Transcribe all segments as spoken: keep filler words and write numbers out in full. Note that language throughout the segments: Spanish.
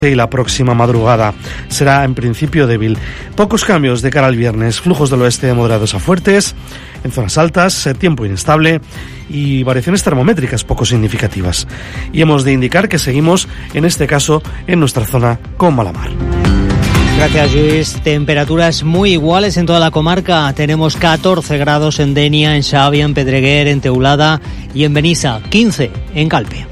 y la próxima madrugada será en principio débil. Pocos cambios de cara al viernes, flujos del oeste moderados a fuertes, en zonas altas, tiempo inestable y variaciones termométricas poco significativas. Y hemos de indicar que seguimos, en este caso, en nuestra zona con mala mar. Gracias, Luis. Temperaturas muy iguales en toda la comarca. Tenemos catorce grados en Denia, en Xàbia, en Pedreguer, en Teulada y en Benissa, quince en Calpe.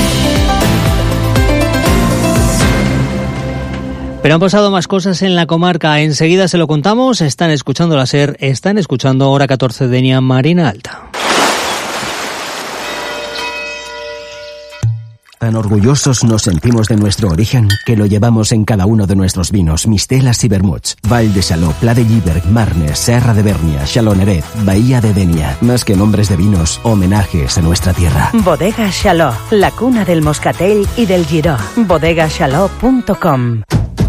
Pero han pasado más cosas en la comarca. Enseguida se lo contamos. Están escuchando la SER, están escuchando Hora catorce Denia, Marina Alta. Tan orgullosos nos sentimos de nuestro origen que lo llevamos en cada uno de nuestros vinos, mistelas y vermuts. Val de Xaló, Pla de Lliberg, Marnes, Serra de Bernia, Xaloneret, Bahía de Denia. Más que nombres de vinos, homenajes a nuestra tierra. Bodega Xaló, la cuna del moscatel y del giró. bodega xaló punto com.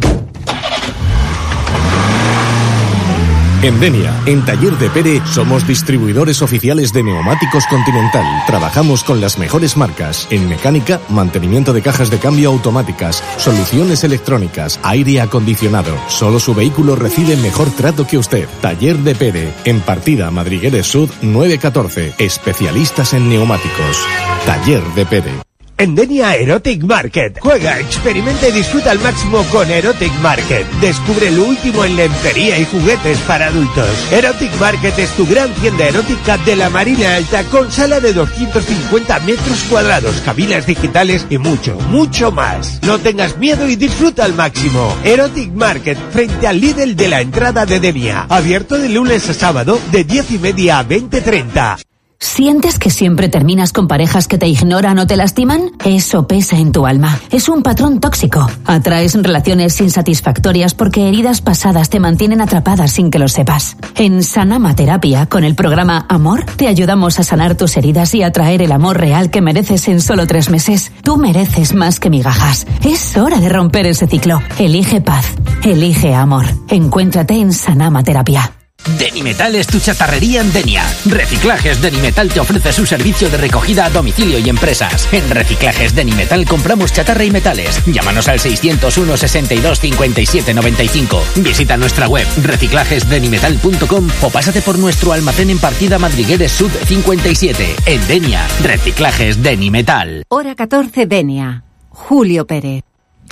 En Denia, en Taller de Pere, somos distribuidores oficiales de neumáticos Continental. Trabajamos con las mejores marcas en mecánica, mantenimiento de cajas de cambio automáticas, soluciones electrónicas, aire acondicionado. Solo su vehículo recibe mejor trato que usted. Taller de Pere, en Partida Madrigueres Sud nueve catorce. Especialistas en neumáticos. Taller de Pere. En Denia Erotic Market. Juega, experimenta y disfruta al máximo con Erotic Market. Descubre lo último en lencería y juguetes para adultos. Erotic Market es tu gran tienda erótica de la Marina Alta con sala de doscientos cincuenta metros cuadrados, cabinas digitales y mucho, mucho más. No tengas miedo y disfruta al máximo. Erotic Market, frente al Lidl de la entrada de Denia. Abierto de lunes a sábado de diez y media a veinte treinta. ¿Sientes que siempre terminas con parejas que te ignoran o te lastiman? Eso pesa en tu alma. Es un patrón tóxico. Atraes relaciones insatisfactorias porque heridas pasadas te mantienen atrapadas sin que lo sepas. En Sanama Terapia, con el programa Amor, te ayudamos a sanar tus heridas y a traer el amor real que mereces en solo tres meses. Tú mereces más que migajas. Es hora de romper ese ciclo. Elige paz. Elige amor. Encuéntrate en Sanama Terapia. Denimetal es tu chatarrería en Denia. Reciclajes Denimetal te ofrece su servicio de recogida a domicilio y empresas. En Reciclajes Denimetal compramos chatarra y metales. Llámanos al seiscientos uno, sesenta y dos, cincuenta y siete, noventa y cinco. Visita nuestra web reciclajes denimetal punto com o pásate por nuestro almacén en Partida Madrigueres Sud cincuenta y siete. En Denia, Reciclajes Denimetal. Hora catorce Denia. Julio Pérez.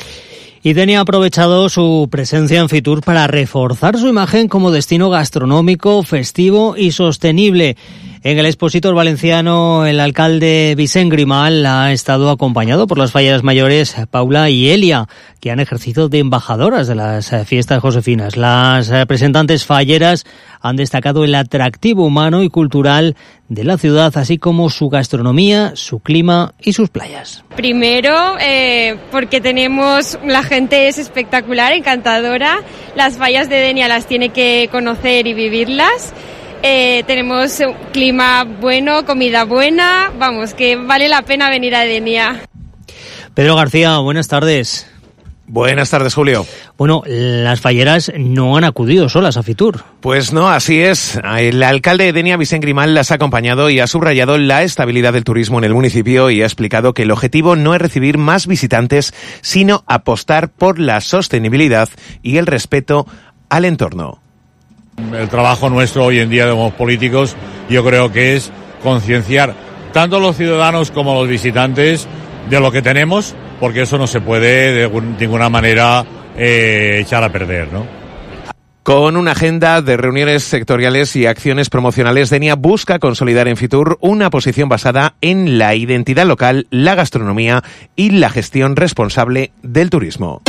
Y Denia ha aprovechado su presencia en Fitur para reforzar su imagen como destino gastronómico, festivo y sostenible. En el expositor valenciano, el alcalde Vicent Grimal ha estado acompañado por las falleras mayores Paula y Elia, que han ejercido de embajadoras de las fiestas josefinas. Las representantes falleras han destacado el atractivo humano y cultural de la ciudad, así como su gastronomía, su clima y sus playas. Primero, eh, porque tenemos, la gente es espectacular, encantadora. Las fallas de Denia las tiene que conocer y vivirlas. Eh, tenemos un clima bueno, comida buena, vamos, que vale la pena venir a Denia. Pedro García, buenas tardes. Buenas tardes, Julio. Bueno, las falleras no han acudido solas a Fitur. Pues no, así es. El alcalde de Denia, Vicent Grimal, las ha acompañado y ha subrayado la estabilidad del turismo en el municipio y ha explicado que el objetivo no es recibir más visitantes, sino apostar por la sostenibilidad y el respeto al entorno. El trabajo nuestro hoy en día de los políticos, yo creo que es concienciar tanto a los ciudadanos como a los visitantes de lo que tenemos, porque eso no se puede de ninguna manera eh, echar a perder, ¿no? Con una agenda de reuniones sectoriales y acciones promocionales, Denia busca consolidar en Fitur una posición basada en la identidad local, la gastronomía y la gestión responsable del turismo.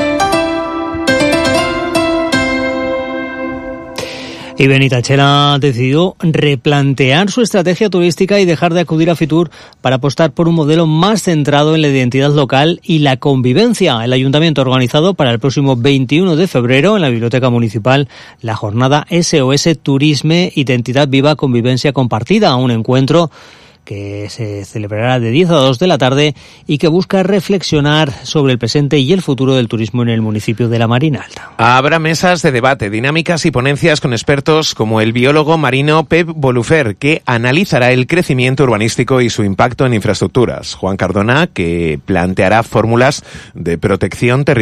Y Benitachela ha decidido replantear su estrategia turística y dejar de acudir a Fitur para apostar por un modelo más centrado en la identidad local y la convivencia. El ayuntamiento ha organizado para el próximo veintiuno de febrero en la Biblioteca Municipal la jornada S O S Turisme, Identidad Viva, Convivencia Compartida, un encuentro que se celebrará de diez a dos de la tarde y que busca reflexionar sobre el presente y el futuro del turismo en el municipio de La Marina Alta. Habrá mesas de debate, dinámicas y ponencias con expertos como el biólogo marino Pep Bolufer, que analizará el crecimiento urbanístico y su impacto en infraestructuras. Juan Cardona, que planteará fórmulas de protección territorial